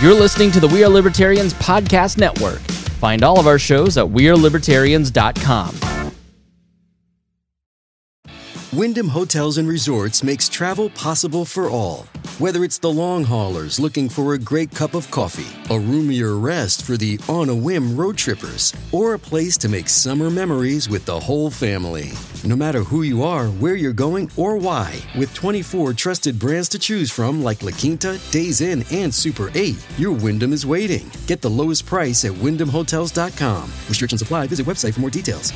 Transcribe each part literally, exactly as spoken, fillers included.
You're listening to the We Are Libertarians Podcast Network. Find all of our shows at we are libertarians dot com. Wyndham Hotels and Resorts makes travel possible for all. Whether it's the long haulers looking for a great cup of coffee, a roomier rest for the on-a-whim road trippers, or a place to make summer memories with the whole family. No matter who you are, where you're going, or why, with twenty-four trusted brands to choose from like La Quinta, Days Inn, and Super eight, your Wyndham is waiting. Get the lowest price at wyndham hotels dot com. Restrictions apply. Visit website for more details.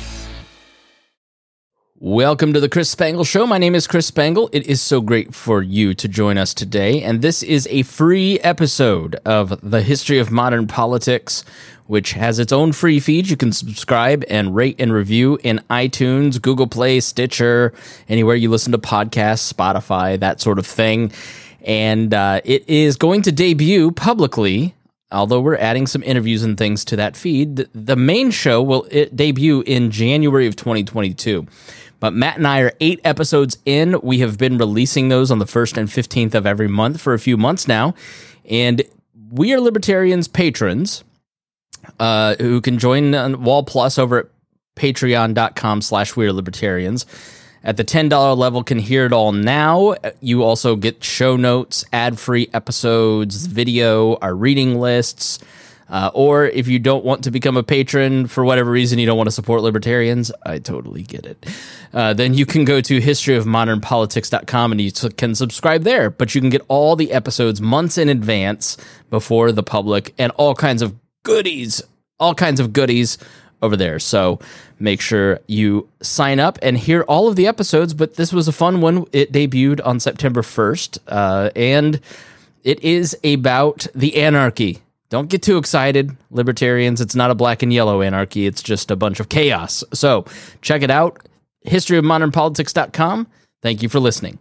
Welcome to the Chris Spangle Show. My name is Chris Spangle. It is so great for you to join us today, and this is a free episode of the History of Modern Politics, which has its own free feed. You can subscribe and rate and review in iTunes, Google Play, Stitcher, anywhere you listen to podcasts, Spotify, that sort of thing. And uh, it is going to debut publicly, although we're adding some interviews and things to that feed. The, the main show will it debut in January of twenty twenty-two. But Matt and I are eight episodes in. We have been releasing those on the first and fifteenth of every month for a few months now. And We Are Libertarians patrons uh, who can join on Wall Plus over at patreon.com slash We Are Libertarians. At the ten dollars level can hear it all now. You also get show notes, ad-free episodes, video, our reading lists. Uh, or if you don't want to become a patron for whatever reason, you don't want to support libertarians, I totally get it. Uh, then you can go to history of modern politics dot com and you can subscribe there. But you can get all the episodes months in advance before the public and all kinds of goodies, all kinds of goodies over there. So make sure you sign up and hear all of the episodes. But this was a fun one. It debuted on September first, uh, and it is about the anarchy. Don't get too excited, libertarians. It's not a black and yellow anarchy. It's just a bunch of chaos. So check it out, history of modern politics dot com. Thank you for listening.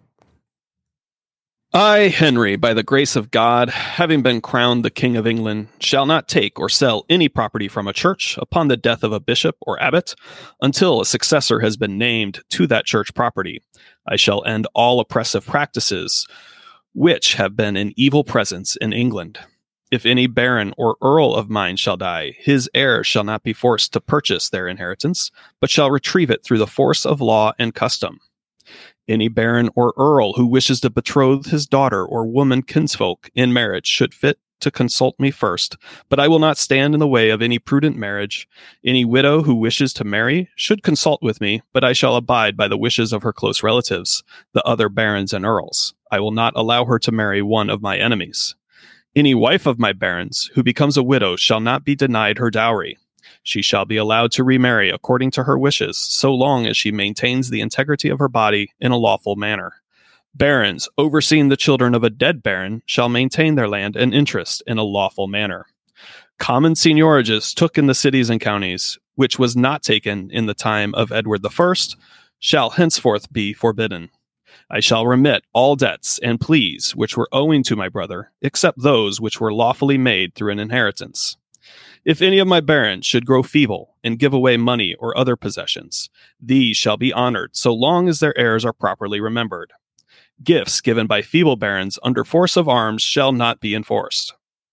I, Henry, by the grace of God, having been crowned the King of England, shall not take or sell any property from a church upon the death of a bishop or abbot until a successor has been named to that church property. I shall end all oppressive practices which have been an evil presence in England. If any baron or earl of mine shall die, his heirs shall not be forced to purchase their inheritance, but shall retrieve it through the force of law and custom. Any baron or earl who wishes to betroth his daughter or woman kinsfolk in marriage should fit to consult me first, but I will not stand in the way of any prudent marriage. Any widow who wishes to marry should consult with me, but I shall abide by the wishes of her close relatives, the other barons and earls. I will not allow her to marry one of my enemies. Any wife of my barons who becomes a widow shall not be denied her dowry. She shall be allowed to remarry according to her wishes, so long as she maintains the integrity of her body in a lawful manner. Barons overseeing the children of a dead baron shall maintain their land and interest in a lawful manner. Common seignorages took in the cities and counties, which was not taken in the time of Edward the First, shall henceforth be forbidden. I shall remit all debts and pleas which were owing to my brother, except those which were lawfully made through an inheritance. If any of my barons should grow feeble and give away money or other possessions, these shall be honored so long as their heirs are properly remembered. Gifts given by feeble barons under force of arms shall not be enforced.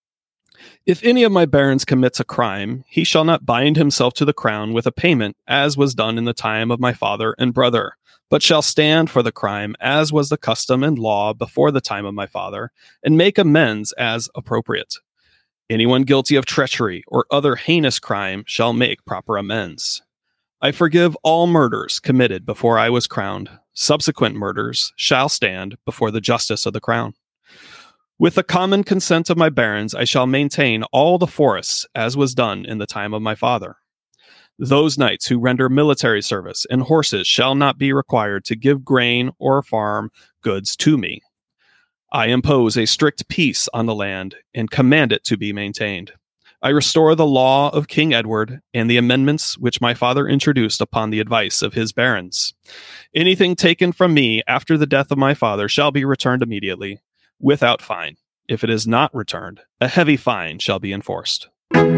If any of my barons commits a crime, he shall not bind himself to the crown with a payment, as was done in the time of my father and brother, but shall stand for the crime as was the custom and law before the time of my father, and make amends as appropriate. Anyone guilty of treachery or other heinous crime shall make proper amends. I forgive all murders committed before I was crowned. Subsequent murders shall stand before the justice of the crown. With the common consent of my barons, I shall maintain all the forests as was done in the time of my father. Those knights who render military service and horses shall not be required to give grain or farm goods to me. I impose a strict peace on the land and command it to be maintained. I restore the law of King Edward and the amendments which my father introduced upon the advice of his barons. Anything taken from me after the death of my father shall be returned immediately, without fine. If it is not returned, a heavy fine shall be enforced.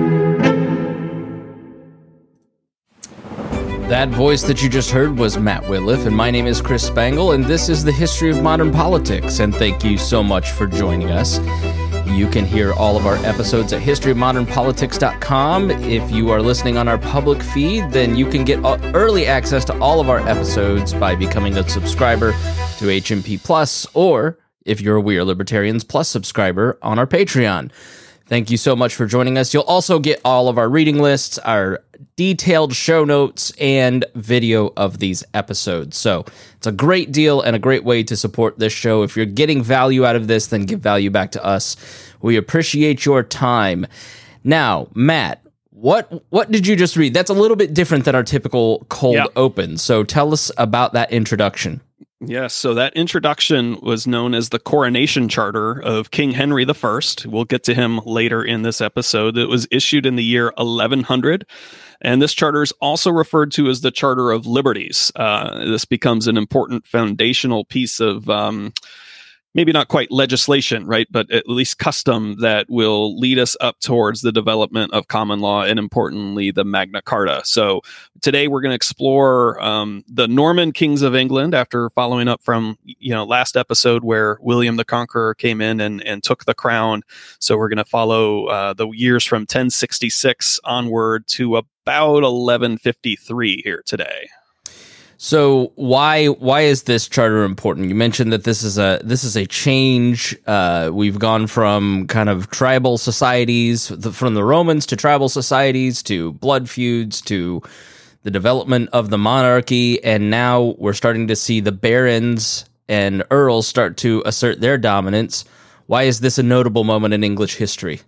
That voice that you just heard was Matt Whitliff, and my name is Chris Spangle, and this is the History of Modern Politics, and thank you so much for joining us. You can hear all of our episodes at history of modern politics dot com. If you are listening on our public feed, then you can get early access to all of our episodes by becoming a subscriber to H M P Plus, or if you're a We Are Libertarians Plus subscriber on our Patreon. Thank you so much for joining us. You'll also get all of our reading lists, our detailed show notes, and video of these episodes. So it's a great deal and a great way to support this show. If you're getting value out of this, then give value back to us. We appreciate your time. Now, Matt, what what did you just read? That's a little bit different than our typical cold yeah. open. So tell us about that introduction. Yes, so that introduction was known as the Coronation Charter of King Henry the First. We'll get to him later in this episode. It was issued in the year eleven hundred, and this charter is also referred to as the Charter of Liberties. Uh, this becomes an important foundational piece of um, maybe not quite legislation, right, but at least custom that will lead us up towards the development of common law and, importantly, the Magna Carta. So today we're going to explore um, the Norman kings of England after following up from, you know, last episode where William the Conqueror came in and, and took the crown. So we're going to follow uh, the years from ten sixty-six onward to about eleven fifty-three here today. So why why is this charter important? You mentioned that this is a this is a change. Uh, we've gone from kind of tribal societies, the, from the Romans to tribal societies to blood feuds to the development of the monarchy, and now we're starting to see the barons and earls start to assert their dominance. Why is this a notable moment in English history?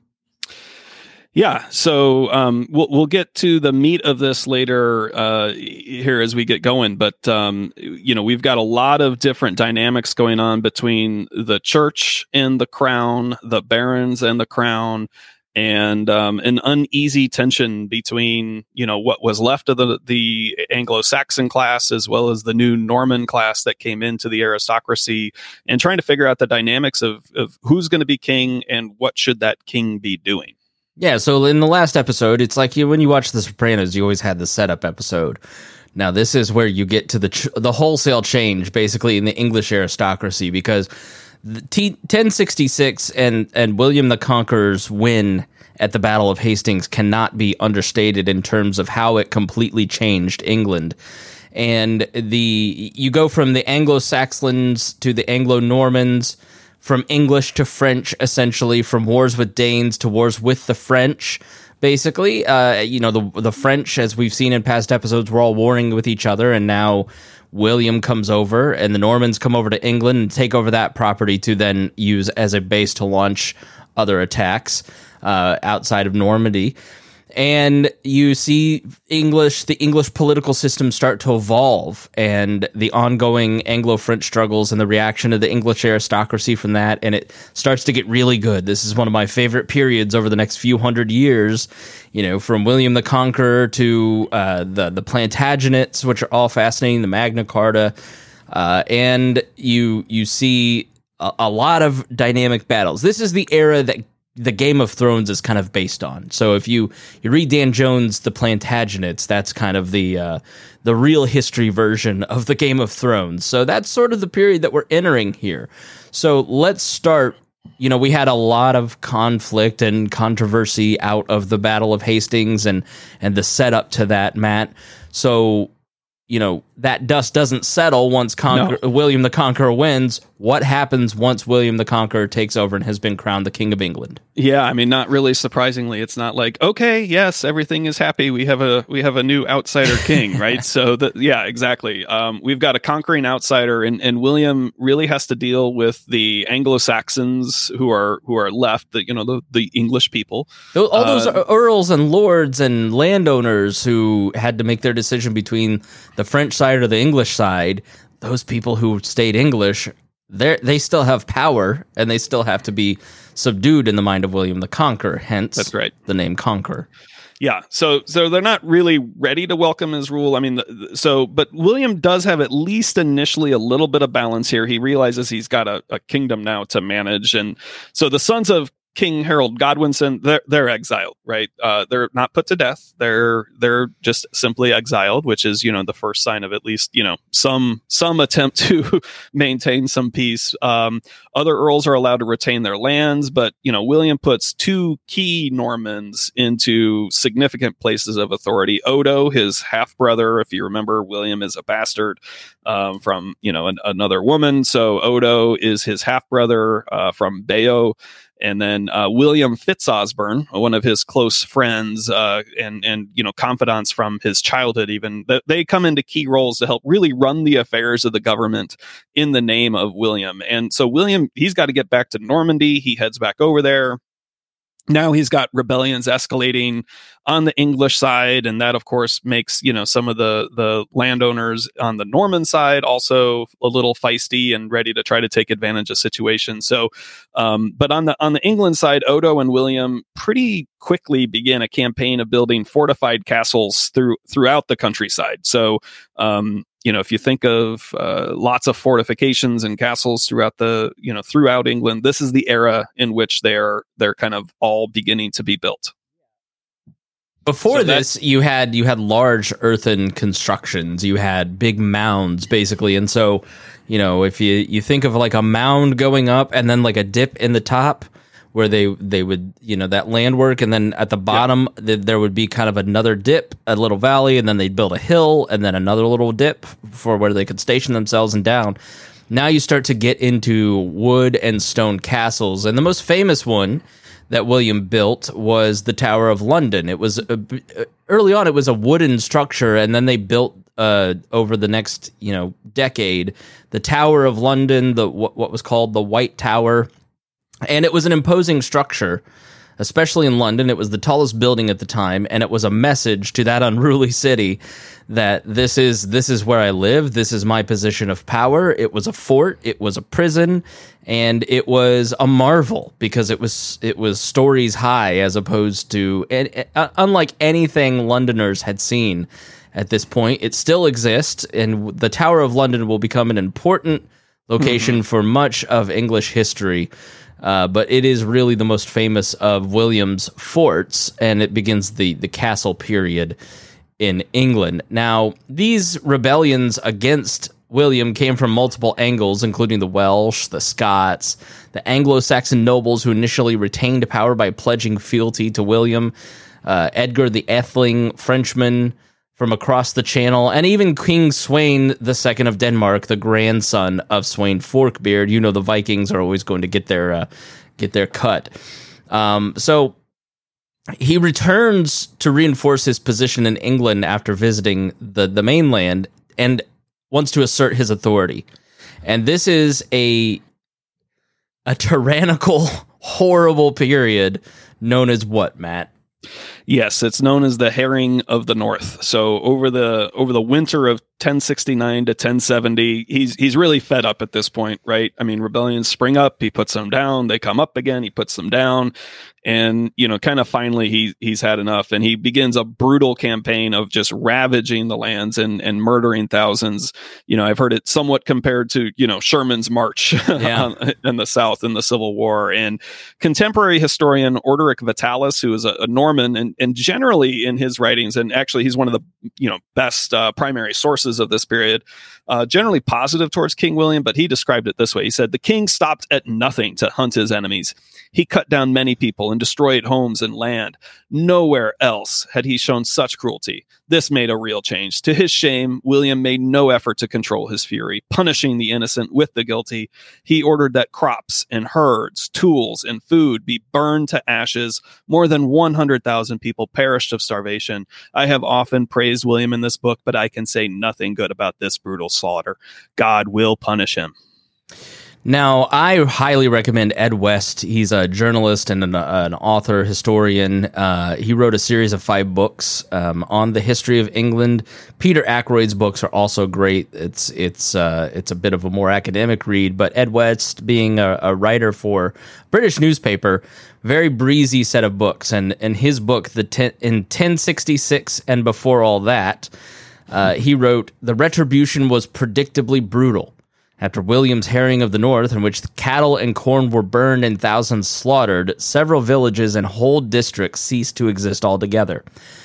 Yeah, so um, we'll we'll get to the meat of this later uh, here as we get going. But um, you know, we've got a lot of different dynamics going on between the church and the crown, the barons and the crown, and um, an uneasy tension between, you know, what was left of the the Anglo-Saxon class as well as the new Norman class that came into the aristocracy, and trying to figure out the dynamics of of who's going to be king and what should that king be doing. Yeah, so in the last episode, it's like you, when you watch The Sopranos, you always had the setup episode. Now, this is where you get to the ch- the wholesale change, basically, in the English aristocracy, because the T- ten sixty-six and, and William the Conqueror's win at the Battle of Hastings cannot be understated in terms of how it completely changed England. And the you go from the Anglo-Saxons to the Anglo-Normans, from English to French, essentially, from wars with Danes to wars with the French, basically. Uh, you know, the the French, as we've seen in past episodes, were all warring with each other, and now William comes over, and the Normans come over to England and take over that property to then use as a base to launch other attacks uh, outside of Normandy. And you see English, the English political system start to evolve, and the ongoing Anglo-French struggles and the reaction of the English aristocracy from that, and it starts to get really good. This is one of my favorite periods over the next few hundred years, you know, from William the Conqueror to uh, the, the Plantagenets, which are all fascinating, the Magna Carta, uh, and you, you see a, a lot of dynamic battles. This is the era that the Game of Thrones is kind of based on. So if you, you read Dan Jones' The Plantagenets, that's kind of the uh, the real history version of the Game of Thrones. So that's sort of the period that we're entering here. So let's start. You know, we had a lot of conflict and controversy out of the Battle of Hastings and and the setup to that, Matt. So, you know, that dust doesn't settle once Conquer- no. William the Conqueror wins. What happens once William the Conqueror takes over and has been crowned the King of England? Yeah, I mean, not really surprisingly, it's not like, okay, yes, everything is happy. We have a we have a new outsider king, right? So, the, yeah, exactly. Um, we've got a conquering outsider, and, and William really has to deal with the Anglo-Saxons who are who are left, the you know the, the English people, all those uh, earls and lords and landowners who had to make their decision between the French side or the English side. Those people who stayed English, they they still have power, and they still have to be subdued in the mind of William the Conqueror. Hence, that's right, the name Conqueror. Yeah, so so they're not really ready to welcome his rule. I mean, the, so but William does have at least initially a little bit of balance here. He realizes he's got a, a kingdom now to manage, and so the sons of King Harold Godwinson, they're, they're exiled, right? Uh, they're not put to death. They're they're just simply exiled, which is, you know, the first sign of at least, you know, some some attempt to maintain some peace. Um, other earls are allowed to retain their lands, but, you know, William puts two key Normans into significant places of authority. Odo, his half-brother, if you remember, William is a bastard um, from, you know, an, another woman. So Odo is his half-brother uh, from Bayo. And then uh, William Fitzosborne, one of his close friends uh, and, and you know confidants from his childhood even, th- they come into key roles to help really run the affairs of the government in the name of William. And so William, he's got to get back to Normandy. He heads back over there. Now he's got rebellions escalating on the English side, and that, of course, makes you know some of the the landowners on the Norman side also a little feisty and ready to try to take advantage of situations. So, um, but on the on the England side, Odo and William pretty quickly began a campaign of building fortified castles through throughout the countryside. So, um, you know, if you think of uh, lots of fortifications and castles throughout the, you know, throughout England, this is the era in which they're they're kind of all beginning to be built. Before so this, that, you had you had large earthen constructions. You had big mounds, basically, and so, you know, if you you think of like a mound going up and then like a dip in the top, where they they would, you know, that land work, and then at the bottom yeah. th- there would be kind of another dip, a little valley, and then they'd build a hill, and then another little dip for where they could station themselves and down. Now you start to get into wood and stone castles, and the most famous one that William built was the Tower of London. It was a, early on, it was a wooden structure, and then they built uh, over the next, you know, decade the Tower of London, the what, what was called the White Tower. And it was an imposing structure, especially in London. It was the tallest building at the time, and it was a message to that unruly city that this is this is where I live. This is my position of power. It was a fort. It was a prison, and it was a marvel because it was it was stories high as opposed to and, uh, unlike anything Londoners had seen at this point. It still exists, and the Tower of London will become an important location mm-hmm. for much of English history. Uh, but it is really the most famous of William's forts, and it begins the, the castle period in England. Now, these rebellions against William came from multiple angles, including the Welsh, the Scots, the Anglo-Saxon nobles who initially retained power by pledging fealty to William, uh, Edgar the Atheling, Frenchman from across the Channel, and even King Sweyn the Second of Denmark, the grandson of Sweyn Forkbeard. You know, the Vikings are always going to get their uh, get their cut. Um, so he returns to reinforce his position in England after visiting the, the mainland and wants to assert his authority. And this is a a tyrannical, horrible period known as what, Matt? Yes, it's known as the Herring of the North. So over the over the winter of ten sixty-nine to ten seventy, he's he's really fed up at this point, right? I mean, rebellions spring up, he puts them down, they come up again, he puts them down, and you know, kind of finally he he's had enough, and he begins a brutal campaign of just ravaging the lands and and murdering thousands. You know, I've heard it somewhat compared to, you know, Sherman's march yeah. in the South in the Civil War. And contemporary historian Orderic Vitalis, who is a, a Norman, and and generally in his writings, and actually he's one of the you know best uh, primary sources of this period, uh, generally positive towards King William, but he described it this way. He said, "The king stopped at nothing to hunt his enemies. He cut down many people and destroyed homes and land. Nowhere else had he shown such cruelty. This made a real change. To his shame, William made no effort to control his fury, punishing the innocent with the guilty. He ordered that crops and herds, tools and food be burned to ashes. More than one hundred thousand people perished of starvation. I have often praised William in this book, but I can say nothing good about this brutal slaughter. God will punish him." Now, I highly recommend Ed West. He's a journalist and an, uh, an author, historian. Uh, he wrote a series of five books um, on the history of England. Peter Ackroyd's books are also great. It's it's uh, it's a bit of a more academic read, but Ed West, being a, a writer for British newspaper, very breezy set of books. And in his book, the ten, in ten sixty-six and before all that, uh, he wrote, "The retribution was predictably brutal. After William's harrying of the North, in which the cattle and corn were burned and thousands slaughtered, several villages and whole districts ceased to exist altogether.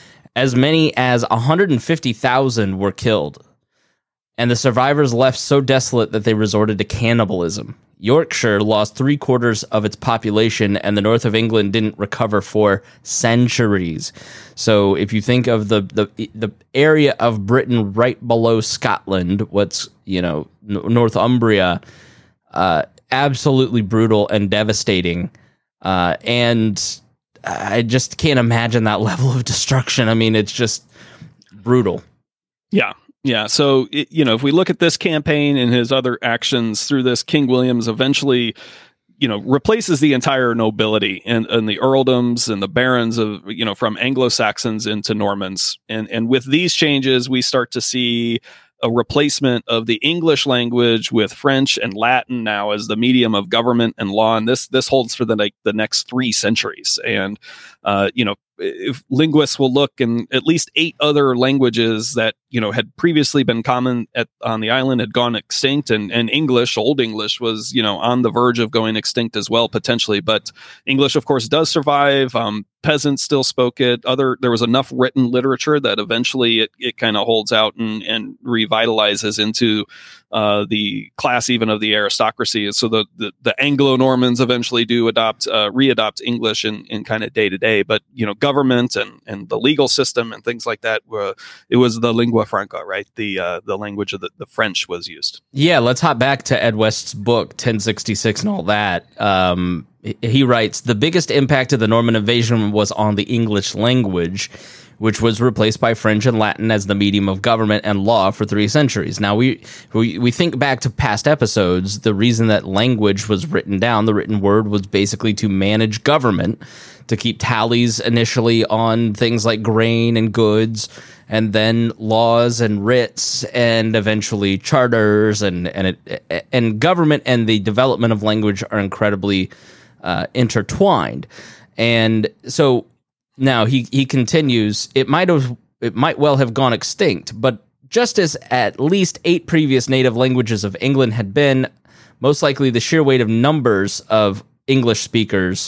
As many as one hundred fifty thousand were killed, and the survivors left so desolate that they resorted to cannibalism. Yorkshire lost three quarters of its population, and the north of England didn't recover for centuries. So if you think of the, the, the area of Britain right below Scotland, what's, you know, Northumbria, uh, absolutely brutal and devastating. Uh, and I just can't imagine that level of destruction. I mean, it's just brutal. Yeah. Yeah. So, it, you know, if we look at this campaign and his other actions through this, King William's eventually, you know, replaces the entire nobility and, and the earldoms and the barons of, you know, from Anglo-Saxons into Normans. And, and with these changes, we start to see a replacement of the English language with French and Latin now as the medium of government and law. And this, this holds for the, like, the next three centuries. And, uh, you know, if linguists will look in at least eight other languages that, you know, had previously been common at on the island had gone extinct, and, and English, Old English, was, you know, on the verge of going extinct as well, potentially. But English, of course, does survive. Um, peasants still spoke it. Other there was enough written literature that eventually it, it kind of holds out and, and revitalizes into uh, the class even of the aristocracy. So the, the, the Anglo-Normans eventually do adopt, uh, re-adopt English in, in kind of day to day. But, you know, government and, and the legal system and things like that, were, it was the lingua franca, right? The uh, the language of the, the French was used. Yeah, let's hop back to Ed West's book, ten sixty-six and all that. Um, he writes, the biggest impact of the Norman invasion was on the English language, which was replaced by French and Latin as the medium of government and law for three centuries. Now, we, we we think back to past episodes. The reason that language was written down, the written word, was basically to manage government, to keep tallies initially on things like grain and goods, and then laws and writs, and eventually charters, and and it, and government and the development of language are incredibly uh, intertwined. And so now he he continues, it might have it might well have gone extinct, but just as at least eight previous native languages of England had been, most likely the sheer weight of numbers of English speakers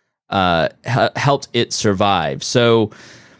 uh, ha- helped it survive. So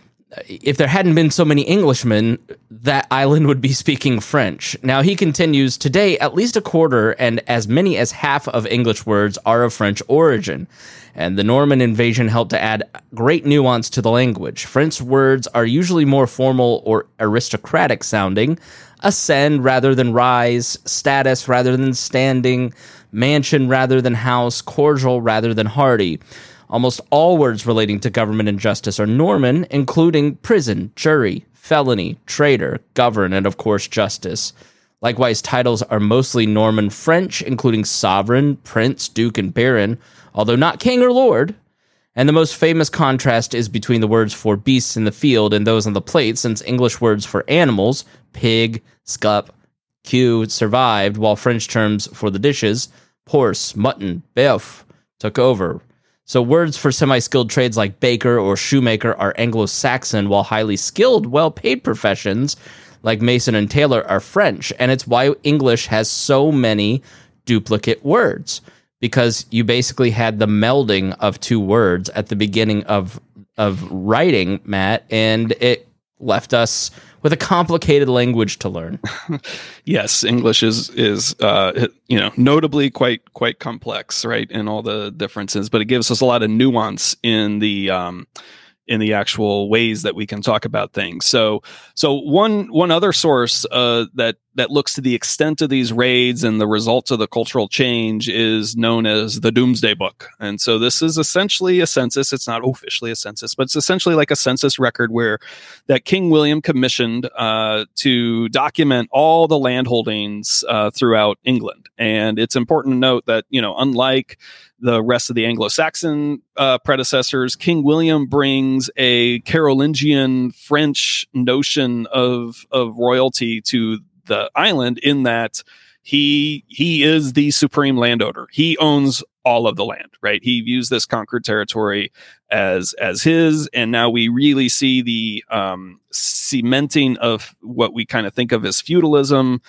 if there hadn't been so many Englishmen, that island would be speaking French. Now, he continues, today, at least a quarter and as many as half of English words are of French origin, and the Norman invasion helped to add great nuance to the language. French words are usually more formal or aristocratic sounding, ascend rather than rise, status rather than standing, mansion rather than house, cordial rather than hearty. Almost all words relating to government and justice are Norman, including prison, jury, felony, traitor, govern, and of course justice. Likewise, titles are mostly Norman French, including sovereign, prince, duke, and baron, although not king or lord. And the most famous contrast is between the words for beasts in the field and those on the plate, since English words for animals, pig, scup, queue, survived, while French terms for the dishes, horse, mutton, bœuf, took over. So words for semi-skilled trades like baker or shoemaker are Anglo-Saxon, while highly skilled, well-paid professions like mason and tailor are French. And it's why English has so many duplicate words, because you basically had the melding of two words at the beginning of of writing, Matt, and it left us with a complicated language to learn. Yes, English is is uh, you know notably quite quite complex, right, in all the differences, but it gives us a lot of nuance in the um, in the actual ways that we can talk about things. So so one one other source uh, that that looks to the extent of these raids and the results of the cultural change is known as the Domesday Book. And so this is essentially a census. It's not officially a census, but it's essentially like a census record where that King William commissioned uh, to document all the land holdings uh, throughout England. And it's important to note that, you know, unlike the rest of the Anglo-Saxon uh, predecessors, King William brings a Carolingian French notion of of royalty to the island, in that he he is the supreme landowner. He owns all of the land, right? He views this conquered territory as as his, and now we really see the um, cementing of what we kind of think of as feudalism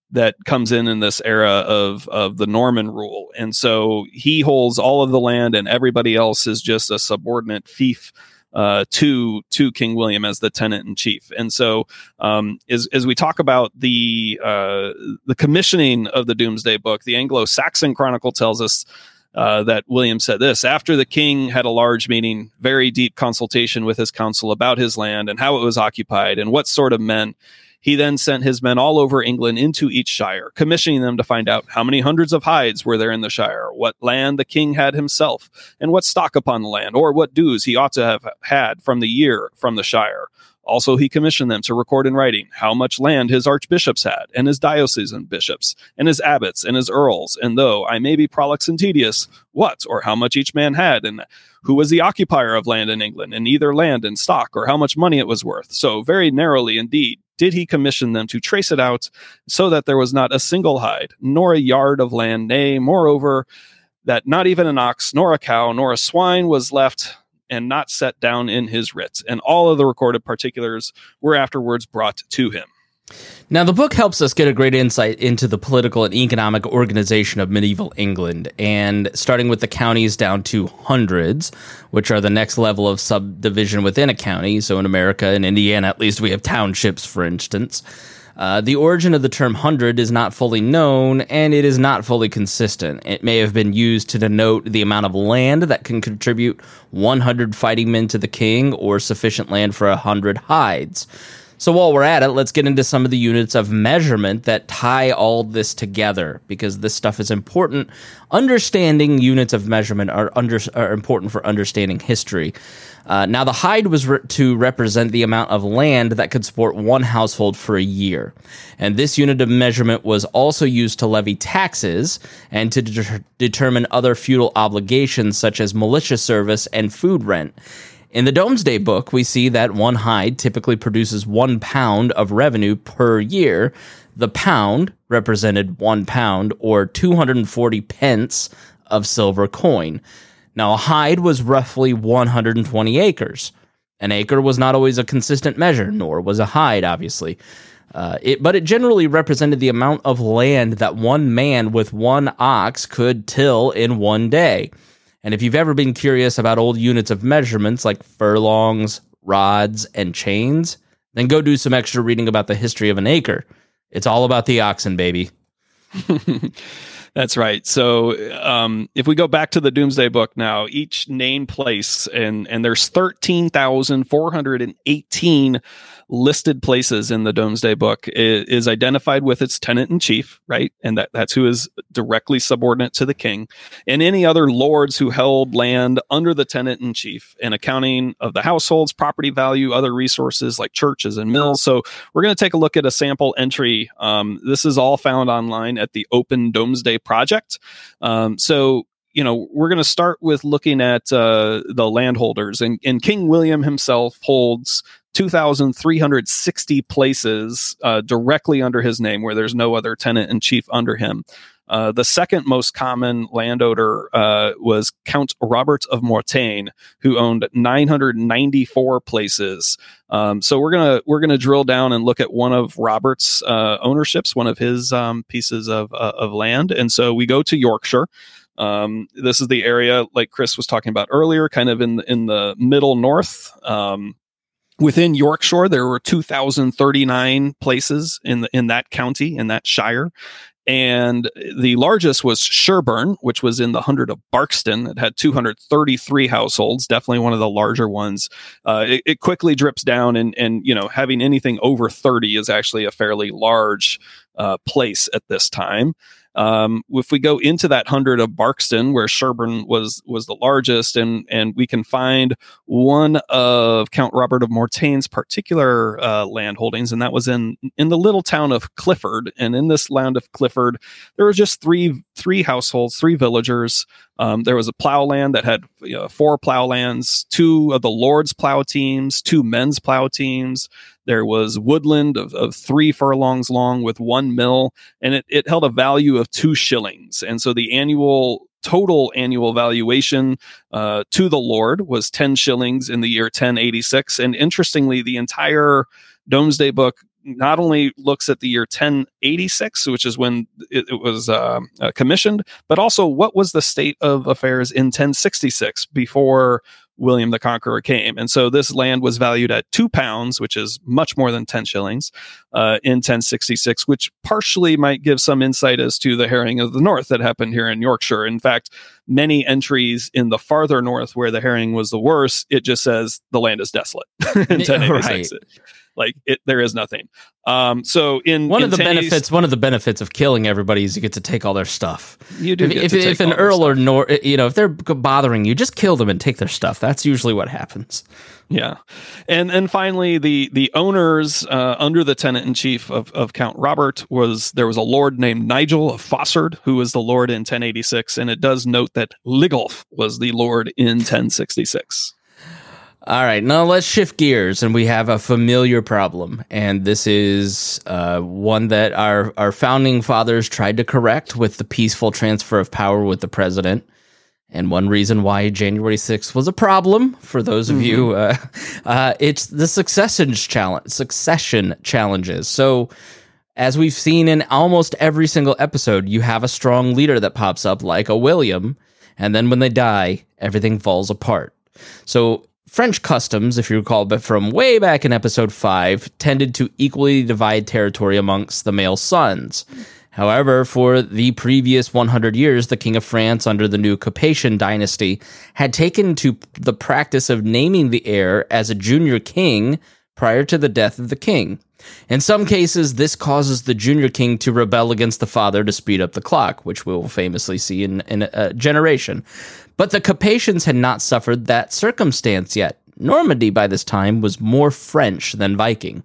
that comes in in this era of of the Norman rule. And so he holds all of the land, and everybody else is just a subordinate fief uh, to to King William as the tenant in chief. And so um, as as we talk about the uh, the commissioning of the Domesday Book, the Anglo-Saxon Chronicle tells us Uh, that William said this: after the king had a large meeting, very deep consultation with his council about his land and how it was occupied and what sort of men, he then sent his men all over England into each shire, commissioning them to find out how many hundreds of hides were there in the shire, what land the king had himself, and what stock upon the land, or what dues he ought to have had from the year from the shire. Also, he commissioned them to record in writing how much land his archbishops had, and his diocesan bishops, and his abbots, and his earls, and though I may be prolix and tedious, what or how much each man had, and who was the occupier of land in England, and either land and stock, or how much money it was worth. So very narrowly indeed did he commission them to trace it out, so that there was not a single hide, nor a yard of land, nay, moreover, that not even an ox, nor a cow, nor a swine was left, and not set down in his writ. And all of the recorded particulars were afterwards brought to him. Now, the book helps us get a great insight into the political and economic organization of medieval England, and starting with the counties down to hundreds, which are the next level of subdivision within a county. So in America, in Indiana, at least, we have townships, for instance. Uh, the origin of the term hundred is not fully known, and it is not fully consistent. It may have been used to denote the amount of land that can contribute one hundred fighting men to the king, or sufficient land for one hundred hides. So while we're at it, let's get into some of the units of measurement that tie all this together, because this stuff is important. Understanding units of measurement are, under, are important for understanding history. Uh, now, the hide was re- to represent the amount of land that could support one household for a year. And this unit of measurement was also used to levy taxes and to de- determine other feudal obligations such as militia service and food rent. In the Domesday Book, we see that one hide typically produces one pound of revenue per year. The pound represented one pound, or two hundred forty pence of silver coin. Now, a hide was roughly one hundred twenty acres. An acre was not always a consistent measure, nor was a hide, obviously. Uh, it, but it generally represented the amount of land that one man with one ox could till in one day. And if you've ever been curious about old units of measurements like furlongs, rods, and chains, then go do some extra reading about the history of an acre. It's all about the oxen, baby. That's right. So um, if we go back to the Domesday Book now, each named place, and, and there's thirteen thousand four hundred eighteen listed places in the Domesday Book, is, is identified with its tenant-in-chief, right? And that, that's who is directly subordinate to the king, and any other lords who held land under the tenant-in-chief, and accounting of the households, property value, other resources like churches and mills. So we're going to take a look at a sample entry. Um, this is all found online at the Open Domesday Project. Um, so you know, we're going to start with looking at uh, the landholders, and, and King William himself holds two thousand three hundred sixty places uh, directly under his name, where there's no other tenant-in-chief under him. Uh, the second most common landowner uh, was Count Robert of Mortain, who owned nine hundred ninety-four places. Um, so we're gonna we're gonna drill down and look at one of Robert's uh, ownerships, one of his um, pieces of uh, of land. And so we go to Yorkshire. Um, this is the area, like Chris was talking about earlier, kind of in in the middle north. Um, Within Yorkshire, there were two thousand thirty-nine places in the, in that county, in that shire. And the largest was Sherburn, which was in the hundred of Barkston. It had two hundred thirty-three households, definitely one of the larger ones. Uh, it, it quickly drips down, and, and, you know, having anything over thirty is actually a fairly large uh, place at this time. Um, if we go into that hundred of Barkston, where Sherburn was was the largest, and and we can find one of Count Robert of Mortain's particular uh, land holdings, and that was in in the little town of Clifford. And in this land of Clifford, there were just three three households, three villagers. Um, there was a plow land that had you know, four plow lands, two of the Lord's plow teams, two men's plow teams. There was woodland of, of three furlongs long with one mill, and it, it held a value of two shillings. And so the annual total annual valuation uh, to the Lord was ten shillings in the year ten eighty-six. And interestingly, the entire Domesday Book not only looks at the year ten eighty-six, which is when it, it was uh, uh, commissioned, but also what was the state of affairs in ten sixty-six before William the Conqueror came. And so this land was valued at two pounds, which is much more than ten shillings, uh, in ten sixty-six, which partially might give some insight as to the Herring of the North that happened here in Yorkshire. In fact, many entries in the farther north where the herring was the worst, it just says the land is desolate in ten eighty-six. Right. Like it, there is nothing. Um, so in one in of the benefits, one of the benefits of killing everybody is you get to take all their stuff. You do. If, get if, to if take an all earl or nor, you know, if they're bothering you, just kill them and take their stuff. That's usually what happens. Yeah, and and finally, the the owners uh, under the tenant in chief of, of Count Robert was there was a lord named Nigel of Fossard, who was the lord in ten eighty-six, and it does note that Ligolf was the lord in ten sixty-six. All right, now let's shift gears, and we have a familiar problem, and this is uh, one that our, our founding fathers tried to correct with the peaceful transfer of power with the president, and one reason why January sixth was a problem, for those of mm-hmm. you, uh, uh, it's the succession challenge, succession challenges. So, as we've seen in almost every single episode, you have a strong leader that pops up, like a William, and then when they die, everything falls apart. So, French customs, if you recall, but from way back in episode five, tended to equally divide territory amongst the male sons. However, for the previous one hundred years, the King of France under the new Capetian dynasty had taken to the practice of naming the heir as a junior king prior to the death of the king. In some cases, this causes the junior king to rebel against the father to speed up the clock, which we will famously see in, in a generation. But the Capetians had not suffered that circumstance yet. Normandy, by this time, was more French than Viking.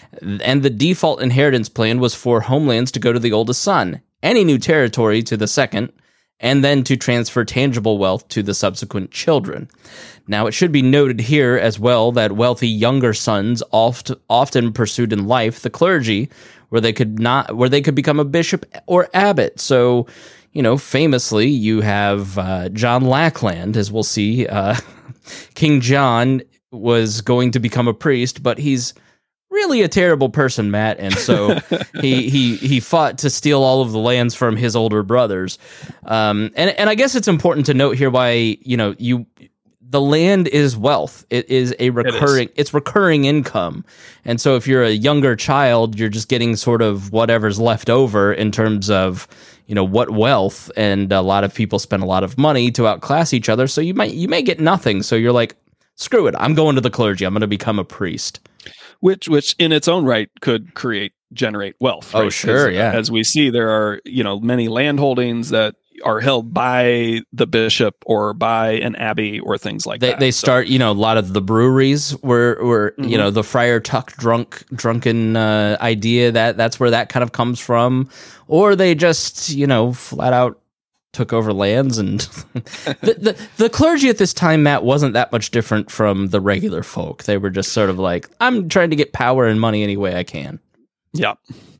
And the default inheritance plan was for homelands to go to the oldest son, any new territory to the second, and then to transfer tangible wealth to the subsequent children. Now, it should be noted here as well that wealthy younger sons oft, often pursued in life the clergy, where they could not, where they could become a bishop or abbot. So, you know, famously, you have uh, John Lackland, as we'll see. Uh, King John was going to become a priest, but he's really a terrible person, Matt, and so he he he fought to steal all of the lands from his older brothers. Um, and and I guess it's important to note here why, you know, you the land is wealth. It is a recurring, it is. It's recurring income. And so if you're a younger child, you're just getting sort of whatever's left over in terms of, you know, what wealth, and a lot of people spend a lot of money to outclass each other. So you might you may get nothing. So you're like, screw it, I'm going to the clergy. I'm going to become a priest. Which, which in its own right could create, generate wealth. Right? Oh, sure, yeah. As we see, there are, you know, many land holdings that are held by the bishop or by an abbey or things like they, that. They so. start, you know, a lot of the breweries were, were mm-hmm. you know, the Friar Tuck drunk, drunken uh, idea, that that's where that kind of comes from. Or they just, you know, flat out took over lands, and the, the the clergy at this time, Matt, wasn't that much different from the regular folk. They were just sort of like, I'm trying to get power and money any way I can. Yeah.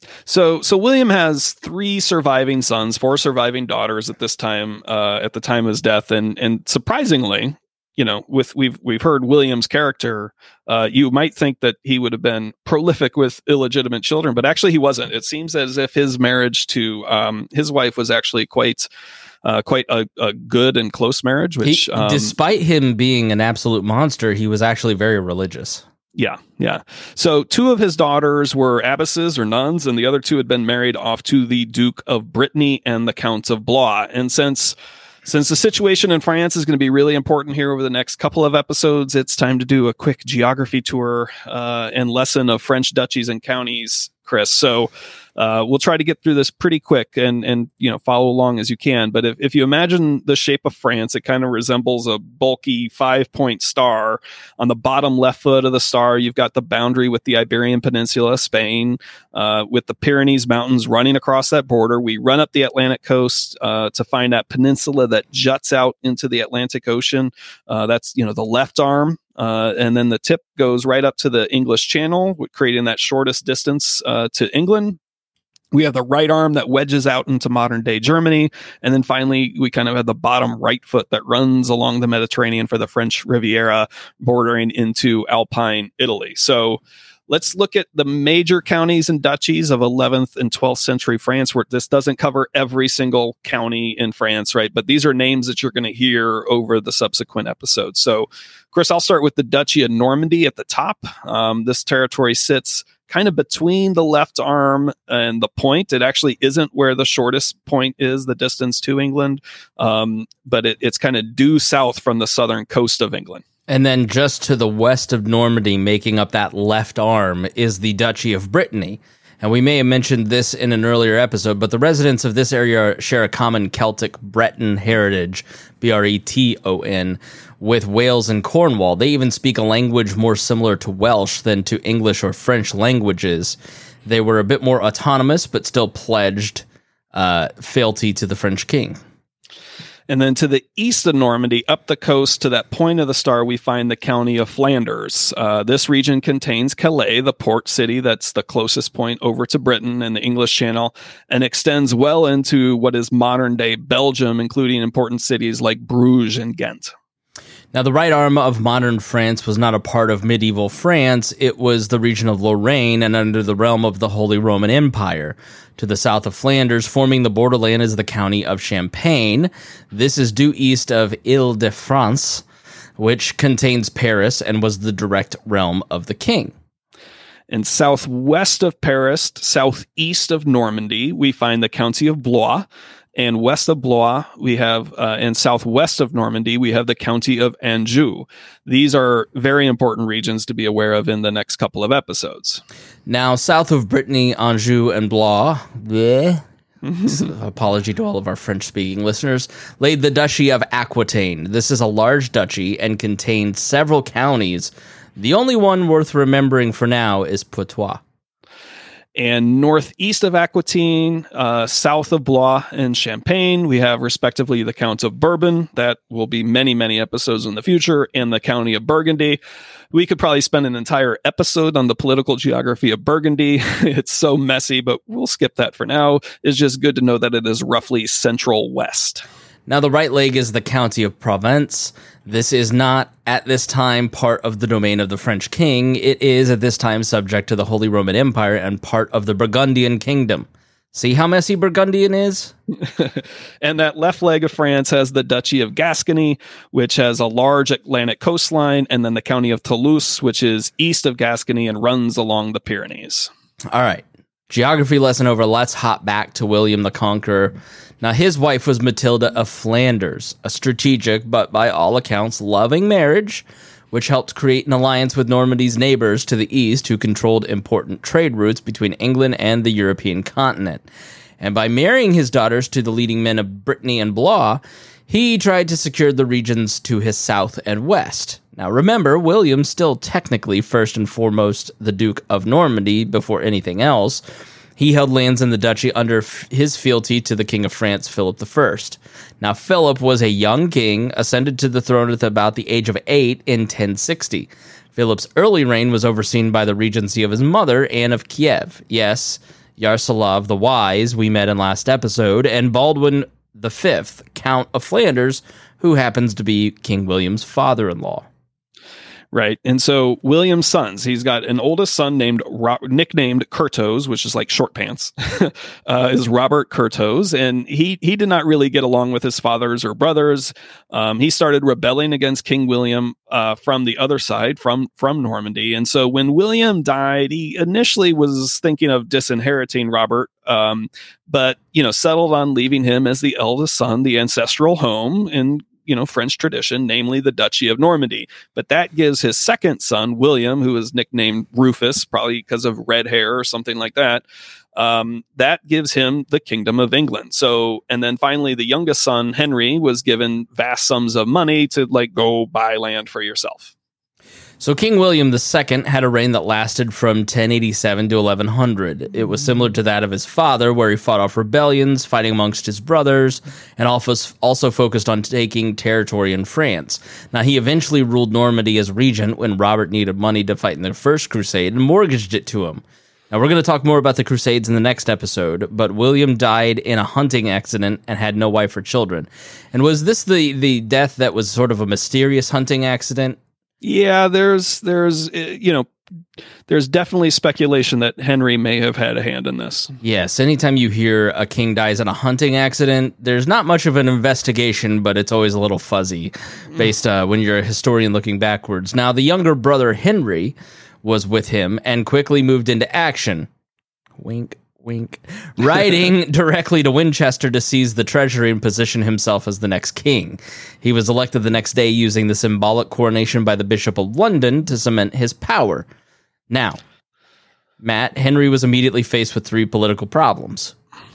So so William has three surviving sons, four surviving daughters at this time, uh, at the time of his death, and and surprisingly, you know, with we've we've heard William's character, uh, you might think that he would have been prolific with illegitimate children, but actually he wasn't. It seems as if his marriage to um, his wife was actually quite uh, quite a, a good and close marriage. Which, he, um, despite him being an absolute monster, he was actually very religious. Yeah, yeah. So two of his daughters were abbesses or nuns, and the other two had been married off to the Duke of Brittany and the Counts of Blois. And since Since the situation in France is going to be really important here over the next couple of episodes, it's time to do a quick geography tour uh, and lesson of French duchies and counties, Chris. So uh, we'll try to get through this pretty quick and, and you know, follow along as you can. But if, if you imagine the shape of France, it kind of resembles a bulky five-point star. On the bottom left foot of the star, you've got the boundary with the Iberian Peninsula, Spain, uh, with the Pyrenees Mountains running across that border. We run up the Atlantic coast uh, to find that peninsula that juts out into the Atlantic Ocean. Uh, that's, you know, the left arm. Uh, and then the tip goes right up to the English Channel, creating that shortest distance uh, to England. We have the right arm that wedges out into modern day Germany. And then finally, we kind of have the bottom right foot that runs along the Mediterranean for the French Riviera, bordering into Alpine Italy. So let's look at the major counties and duchies of eleventh and twelfth century France, where this doesn't cover every single county in France, right? But these are names that you're going to hear over the subsequent episodes. So, Chris, I'll start with the Duchy of Normandy at the top. Um, this territory sits kind of between the left arm and the point. It actually isn't where the shortest point is, the distance to England, um, but it, it's kind of due south from the southern coast of England. And then just to the west of Normandy, making up that left arm, is the Duchy of Brittany. And we may have mentioned this in an earlier episode, but the residents of this area share a common Celtic Breton heritage, B R E T O N, with Wales and Cornwall. They even speak a language more similar to Welsh than to English or French languages. They were a bit more autonomous, but still pledged uh, fealty to the French king. And then to the east of Normandy, up the coast to that point of the star, we find the county of Flanders. Uh, this region contains Calais, the port city that's the closest point over to Britain and the English Channel, and extends well into what is modern-day Belgium, including important cities like Bruges and Ghent. Now, the right arm of modern France was not a part of medieval France. It was the region of Lorraine and under the realm of the Holy Roman Empire. To the south of Flanders, forming the borderland, is the county of Champagne. This is due east of Ile-de-France, which contains Paris and was the direct realm of the king. And southwest of Paris, southeast of Normandy, we find the county of Blois. And west of Blois, we have, uh, and southwest of Normandy, we have the county of Anjou. These are very important regions to be aware of in the next couple of episodes. Now, south of Brittany, Anjou, and Blois, bleh, apology to all of our French-speaking listeners, laid the Duchy of Aquitaine. This is a large duchy and contained several counties. The only one worth remembering for now is Poitou. And northeast of Aquitaine, uh, south of Blois and Champagne, we have respectively the Count of Bourbon. That will be many, many episodes in the future, and the County of Burgundy. We could probably spend an entire episode on the political geography of Burgundy. It's so messy, but we'll skip that for now. It's just good to know that it is roughly central west. Now, the right leg is the County of Provence. This is not, at this time, part of the domain of the French king. It is, at this time, subject to the Holy Roman Empire and part of the Burgundian kingdom. See how messy Burgundian is? And that left leg of France has the Duchy of Gascony, which has a large Atlantic coastline, and then the County of Toulouse, which is east of Gascony and runs along the Pyrenees. All right. Geography lesson over. Let's hop back to William the Conqueror. Now, his wife was Matilda of Flanders, a strategic, but by all accounts, loving marriage, which helped create an alliance with Normandy's neighbors to the east, who controlled important trade routes between England and the European continent. And by marrying his daughters to the leading men of Brittany and Blois, he tried to secure the regions to his south and west. Now, remember, William still technically first and foremost the Duke of Normandy before anything else. He held lands in the duchy under f- his fealty to the King of France, Philip the First. Now, Philip was a young king, ascended to the throne at about the age of eight in ten sixty. Philip's early reign was overseen by the regency of his mother, Anne of Kiev. Yes, Yaroslav the Wise, we met in last episode, and Baldwin the Fifth, Count of Flanders, who happens to be King William's father-in-law. Right. And so William's sons, he's got an oldest son named, Ro- nicknamed Curthose, which is like short pants, uh, is Robert Curthose. And he, he did not really get along with his fathers or brothers. Um, he started rebelling against King William uh, from the other side, from, from Normandy. And so when William died, he initially was thinking of disinheriting Robert, um, but, you know, settled on leaving him as the eldest son, the ancestral home, and you know, French tradition, namely the Duchy of Normandy. But that gives his second son, William, who is nicknamed Rufus, probably because of red hair or something like that, um, that gives him the Kingdom of England. So, and then finally, the youngest son, Henry, was given vast sums of money to, like, go buy land for yourself. So King William the Second had a reign that lasted from ten eighty-seven to eleven hundred. It was similar to that of his father, where he fought off rebellions, fighting amongst his brothers, and also focused on taking territory in France. Now, he eventually ruled Normandy as regent when Robert needed money to fight in the First Crusade and mortgaged it to him. Now, we're going to talk more about the Crusades in the next episode, but William died in a hunting accident and had no wife or children. And was this the, the death that was sort of a mysterious hunting accident? Yeah, there's, there's, you know, there's definitely speculation that Henry may have had a hand in this. Yes, anytime you hear a king dies in a hunting accident, there's not much of an investigation, but it's always a little fuzzy based uh, when you're a historian looking backwards. Now, the younger brother Henry was with him and quickly moved into action. Wink, wink. Riding directly to Winchester to seize the treasury and position himself as the next king. He was elected the next day using the symbolic coronation by the Bishop of London to cement his power. Now, Matt, Henry was immediately faced with three political problems.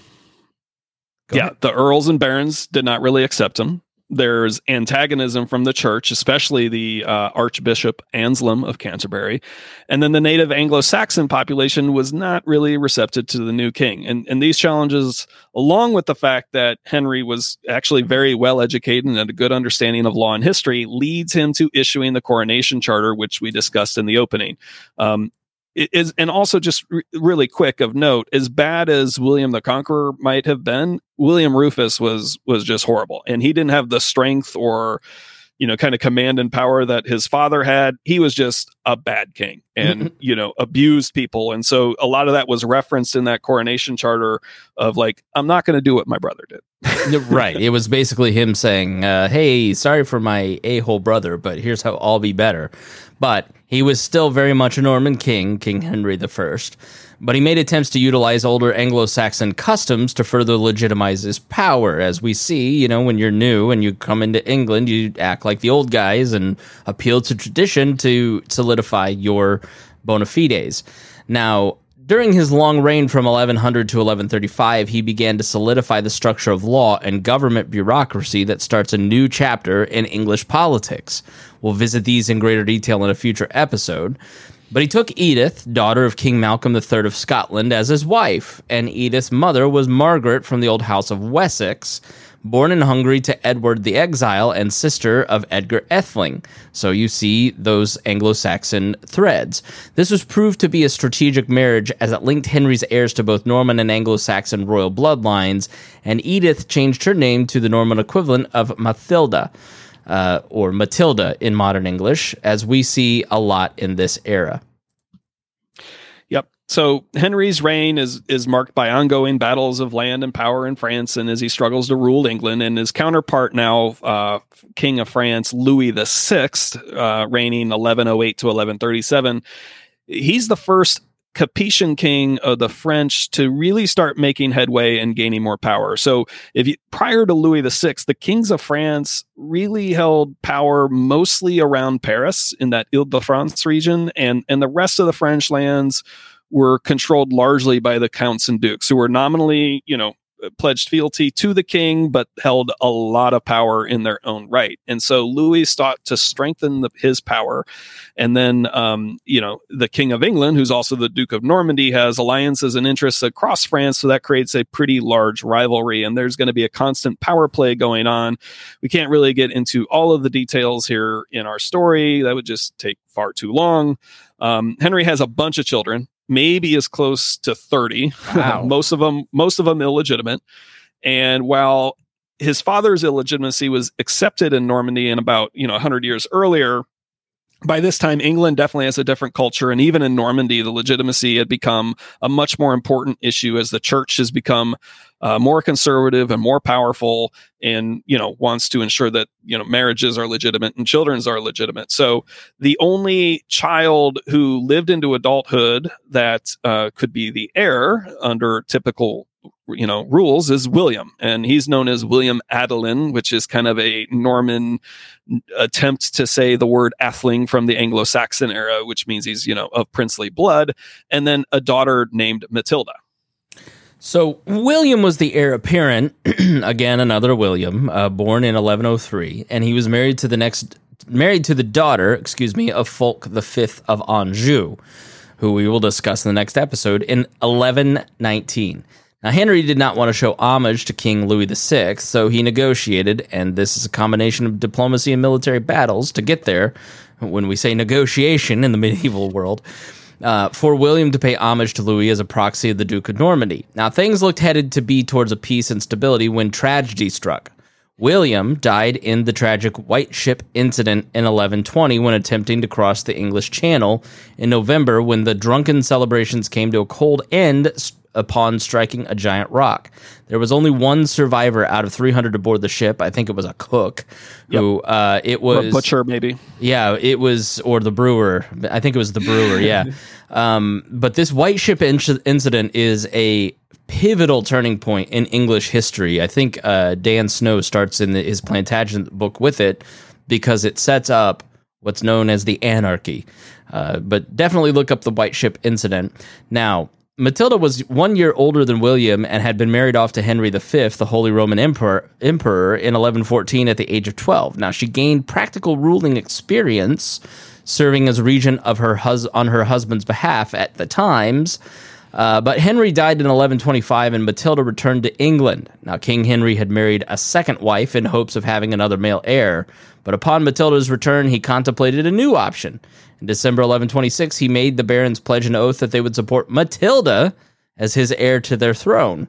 Go yeah, ahead. The earls and barons did not really accept him. There's antagonism from the church, especially the uh, Archbishop Anselm of Canterbury. And then the native Anglo-Saxon population was not really receptive to the new king. And, and these challenges, along with the fact that Henry was actually very well educated and had a good understanding of law and history, leads him to issuing the coronation charter, which we discussed in the opening. Um, It is, and also just re- really quick of note, as bad as William the Conqueror might have been, William Rufus was was just horrible, and he didn't have the strength or, you know, kind of command and power that his father had. He was just a bad king, and you know, abused people, and so a lot of that was referenced in that coronation charter of like, I'm not going to do what my brother did. Right. It was basically him saying, uh, hey, sorry for my a-hole brother, but here's how I'll be better. But he was still very much a Norman king, King Henry the First. But he made attempts to utilize older Anglo-Saxon customs to further legitimize his power. As we see, you know, when you're new and you come into England, you act like the old guys and appeal to tradition to solidify your bona fides. Now, during his long reign from eleven hundred to eleven thirty-five, he began to solidify the structure of law and government bureaucracy that starts a new chapter in English politics. We'll visit these in greater detail in a future episode. But he took Edith, daughter of King Malcolm the Third of Scotland, as his wife, and Edith's mother was Margaret from the old House of Wessex, born in Hungary to Edward the Exile and sister of Edgar Atheling. So you see those Anglo-Saxon threads. This was proved to be a strategic marriage as it linked Henry's heirs to both Norman and Anglo-Saxon royal bloodlines, and Edith changed her name to the Norman equivalent of Mathilda, uh, or Matilda in modern English, as we see a lot in this era. Yep. So Henry's reign is is marked by ongoing battles of land and power in France, and as he struggles to rule England, and his counterpart now, uh, King of France, Louis the Sixth, uh, reigning eleven oh eight to eleven thirty-seven, he's the first Capetian king of the French to really start making headway and gaining more power. So if you, prior to Louis the Sixth, the kings of France really held power mostly around Paris in that Ile-de-France region, and, and the rest of the French lands were controlled largely by the counts and dukes, who were nominally, you know, pledged fealty to the king, but held a lot of power in their own right. And so Louis sought to strengthen the, his power. And then, um, you know, the King of England, who's also the Duke of Normandy, has alliances and interests across France. So that creates a pretty large rivalry. And there's going to be a constant power play going on. We can't really get into all of the details here in our story. That would just take far too long. Um, Henry has a bunch of children, maybe as close to thirty. Wow. most of them, most of them illegitimate. And while his father's illegitimacy was accepted in Normandy in about, you know, one hundred years earlier, by this time, England definitely has a different culture. And even in Normandy, the legitimacy had become a much more important issue as the church has become uh, more conservative and more powerful, and, you know, wants to ensure that, you know, marriages are legitimate and children's are legitimate. So the only child who lived into adulthood that uh, could be the heir under typical, you know, rules is William, and he's known as William Adelin, which is kind of a Norman attempt to say the word Atheling from the Anglo-Saxon era, which means he's, you know, of princely blood, and then a daughter named Matilda. So William was the heir apparent, again, another William, uh, born in eleven oh three, and he was married to the next, married to the daughter, excuse me, of Fulk the Fifth of Anjou, who we will discuss in the next episode, in eleven nineteen. Now, Henry did not want to show homage to King Louis the Sixth, so he negotiated, and this is a combination of diplomacy and military battles to get there, when we say negotiation in the medieval world, uh, for William to pay homage to Louis as a proxy of the Duke of Normandy. Now, things looked headed to be towards a peace and stability when tragedy struck. William died in the tragic White Ship incident in eleven twenty when attempting to cross the English Channel in November, when the drunken celebrations came to a cold end upon striking a giant rock. There was only one survivor out of three hundred aboard the ship. I think it was a cook. Yep. Who uh, it was or butcher, maybe. Yeah, it was, or the brewer. I think it was the brewer. Yeah, um, but this White Ship in- incident is a pivotal turning point in English history. I think uh, Dan Snow starts in the, his Plantagenet book with it because it sets up what's known as the anarchy. Uh, but definitely look up the White Ship incident. Now, Matilda was one year older than William and had been married off to Henry the Fifth, the Holy Roman Emperor, Emperor in eleven fourteen at the age of twelve. Now, she gained practical ruling experience serving as regent of her hus- on her husband's behalf at the times. Uh, but Henry died in eleven twenty-five and Matilda returned to England. Now, King Henry had married a second wife in hopes of having another male heir, but upon Matilda's return, he contemplated a new option. In December eleven twenty-six, he made the barons pledge an oath that they would support Matilda as his heir to their throne,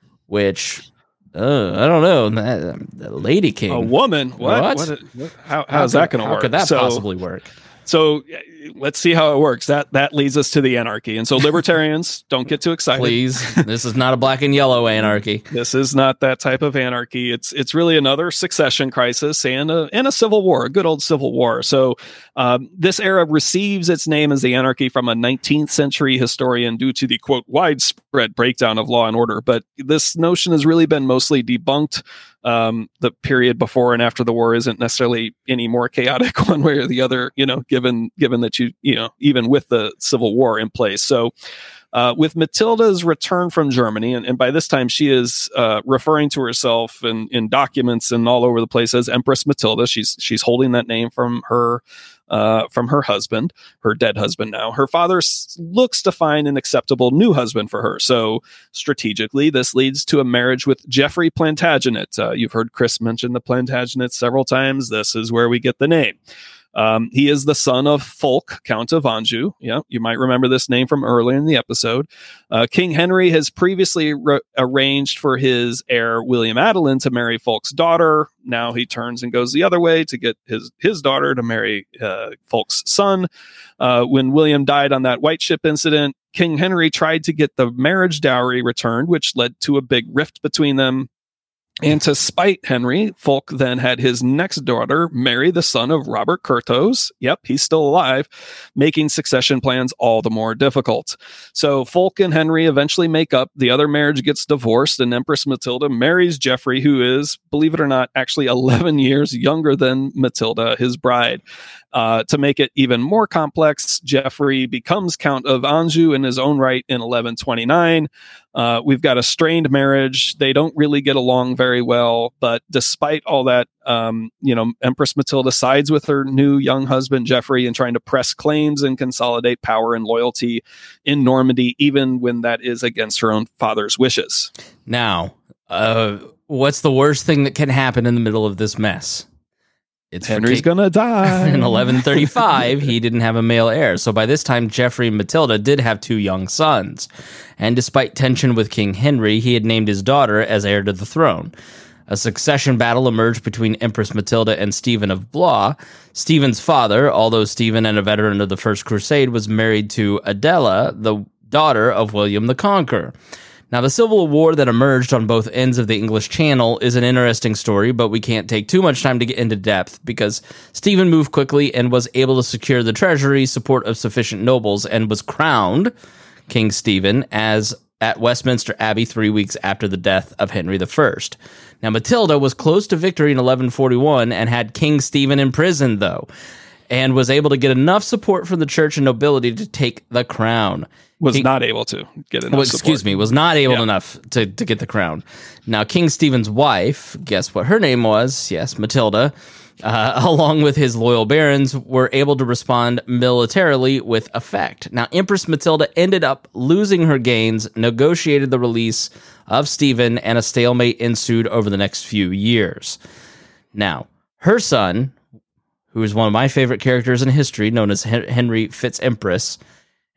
which, uh, I don't know, the Lady King. A woman? What? What? what, what how, how's that going to work? How could that so, possibly work? So let's see how it works. That that leads us to the anarchy. And so libertarians, don't get too excited. Please, this is not a black and yellow anarchy. This is not that type of anarchy. It's it's really another succession crisis and a, and a civil war, a good old civil war. So um, this era receives its name as the anarchy from a nineteenth century historian due to the, quote, widespread breakdown of law and order. But this notion has really been mostly debunked. Um, the period before and after the war isn't necessarily any more chaotic one way or the other, you know, given, given that you, you know, even with the Civil War in place. So, uh, with Matilda's return from Germany, and, and by this time she is, uh, referring to herself in, in documents and all over the place as Empress Matilda. She's, she's holding that name from her, uh, from her husband, her dead husband now. Her father s- looks to find an acceptable new husband for her. So strategically, this leads to a marriage with Geoffrey Plantagenet. Uh, you've heard Chris mention the Plantagenets several times. This is where we get the name. Um, he is the son of Fulk, Count of Anjou. Yeah, you might remember this name from earlier in the episode. Uh, King Henry has previously re- arranged for his heir, William Adelin, to marry Fulk's daughter. Now he turns and goes the other way to get his, his daughter to marry uh, Fulk's son. Uh, when William died on that White Ship incident, King Henry tried to get the marriage dowry returned, which led to a big rift between them. And to spite Henry, Fulk then had his next daughter marry the son of Robert Curthose. Yep, he's still alive, making succession plans all the more difficult. So Fulk and Henry eventually make up. The other marriage gets divorced, and Empress Matilda marries Geoffrey, who is, believe it or not, actually eleven years younger than Matilda, his bride. Uh, to make it even more complex, Geoffrey becomes Count of Anjou in his own right in eleven twenty-nine. Uh, we've got a strained marriage. They don't really get along very well, but despite all that, um, you know, Empress Matilda sides with her new young husband, Geoffrey, in trying to press claims and consolidate power and loyalty in Normandy, even when that is against her own father's wishes. Now, uh, what's the worst thing that can happen in the middle of this mess? It's Henry's King- gonna die. In eleven thirty-five, he didn't have a male heir. So by this time, Geoffrey and Matilda did have two young sons. And despite tension with King Henry, he had named his daughter as heir to the throne. A succession battle emerged between Empress Matilda and Stephen of Blois. Stephen's father, although Stephen and a veteran of the First Crusade, was married to Adela, the daughter of William the Conqueror. Now, the civil war that emerged on both ends of the English Channel is an interesting story, but we can't take too much time to get into depth because Stephen moved quickly and was able to secure the treasury support of sufficient nobles and was crowned King Stephen as at Westminster Abbey three weeks after the death of Henry the First. Now, Matilda was close to victory in eleven forty-one and had King Stephen imprisoned, though, and was able to get enough support from the church and nobility to take the crown. Was King, not able to get enough well, excuse support. me, was not able yeah. enough to, to get the crown. Now, King Stephen's wife, guess what her name was? Yes, Matilda, uh, along with his loyal barons, were able to respond militarily with effect. Now, Empress Matilda ended up losing her gains, negotiated the release of Stephen, and a stalemate ensued over the next few years. Now, her son, who is one of my favorite characters in history, known as Henry Fitz-Empress,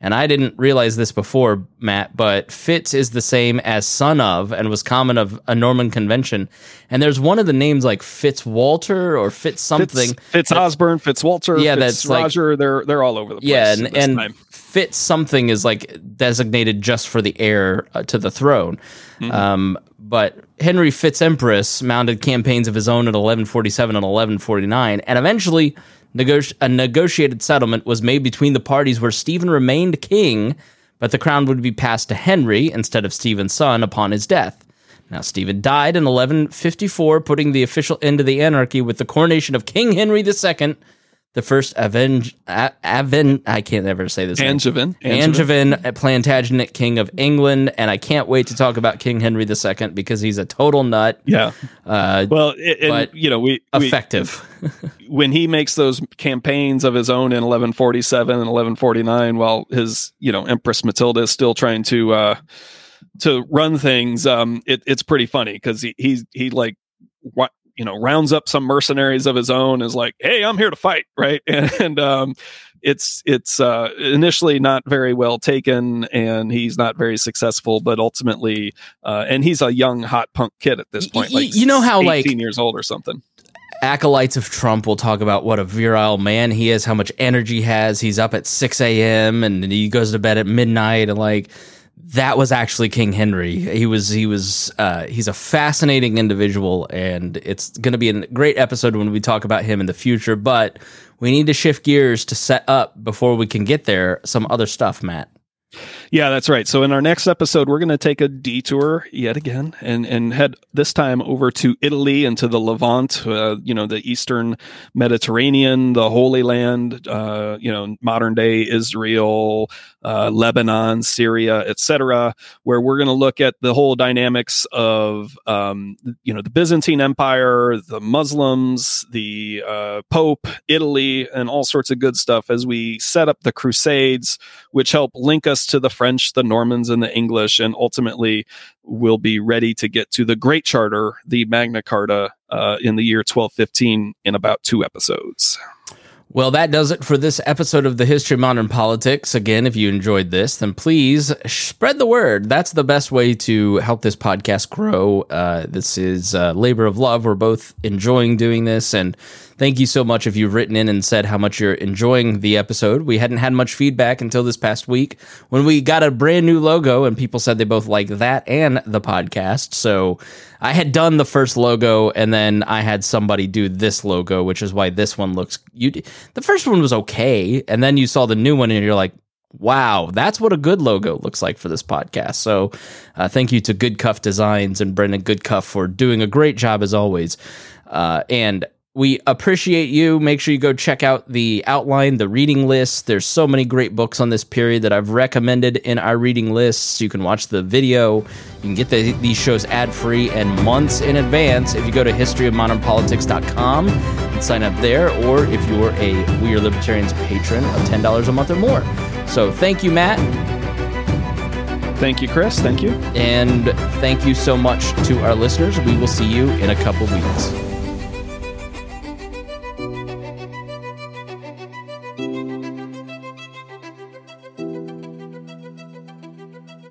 And I didn't realize this before, Matt, but Fitz is the same as son of and was common of a Norman convention. And there's one of the names like Fitzwalter or Fitz something. Fitz, Fitz Osborne, Fitzwalter, yeah, Fitz that's Roger. Like, they're they're all over the place. Yeah, and, and time. Fitz something is like designated just for the heir uh, to the throne. Mm-hmm. Um, but Henry Fitz-Empress mounted campaigns of his own at eleven forty-seven and eleven forty-nine, and eventually negoti- a negotiated settlement was made between the parties where Stephen remained king, but the crown would be passed to Henry instead of Stephen's son upon his death. Now, Stephen died in eleven fifty-four, putting the official end to the anarchy with the coronation of King Henry the Second, the first Aven, Aven, I can't ever say this Angevin. name. Angevin, Angevin, Plantagenet King of England, and I can't wait to talk about King Henry the Second because he's a total nut. Yeah. Uh, well, it, and, but you know, we effective. We, when he makes those campaigns of his own in eleven forty-seven and eleven forty-nine, while his, you know, Empress Matilda is still trying to uh, to run things, um, it, it's pretty funny because he he's he like what. you know, rounds up some mercenaries of his own, is like, hey, I'm here to fight. Right. And, and um, it's, it's uh, initially not very well taken and he's not very successful, but ultimately, uh, and he's a young hot punk kid at this point, like, you know how like eighteen years old or something. Acolytes of Trump will talk about what a virile man he is, how much energy he has. He's up at six a.m. and he goes to bed at midnight, and like, that was actually King Henry. He was, he was, uh, he's a fascinating individual, and it's going to be a great episode when we talk about him in the future, but we need to shift gears to set up, before we can get there, some other stuff, Matt. Yeah, that's right. So in our next episode, we're going to take a detour yet again and, and head this time over to Italy and to the Levant, uh, you know, the Eastern Mediterranean, the Holy Land, uh, you know, modern day Israel, uh, Lebanon, Syria, et cetera, where we're going to look at the whole dynamics of, um, you know, the Byzantine Empire, the Muslims, the uh, Pope, Italy, and all sorts of good stuff as we set up the Crusades, which help link us to the French, the Normans, and the English, and ultimately we'll be ready to get to the Great Charter, the Magna Carta, uh, in the year twelve fifteen in about two episodes. Well, that does it for this episode of the History of Modern Politics. Again, if you enjoyed this, then please spread the word. That's the best way to help this podcast grow. Uh, this is a labor of love. We're both enjoying doing this, and thank you so much if you've written in and said how much you're enjoying the episode. We hadn't had much feedback until this past week when we got a brand new logo, and people said they both like that and the podcast. So I had done the first logo, and then I had somebody do this logo, which is why this one looks... You, the first one was okay, and then you saw the new one, and you're like, wow, that's what a good logo looks like for this podcast. So uh, thank you to Good Cuff Designs and Brendan Goodcuff for doing a great job as always. Uh, and we appreciate you. Make sure you go check out the outline, the reading list. There's so many great books on this period that I've recommended in our reading lists. You can watch the video. You can get the, these shows ad-free and months in advance if you go to history of modern politics dot com and sign up there, or if you're a We Are Libertarians patron of ten dollars a month or more. So thank you, Matt. Thank you, Chris. Thank you. And thank you so much to our listeners. We will see you in a couple weeks.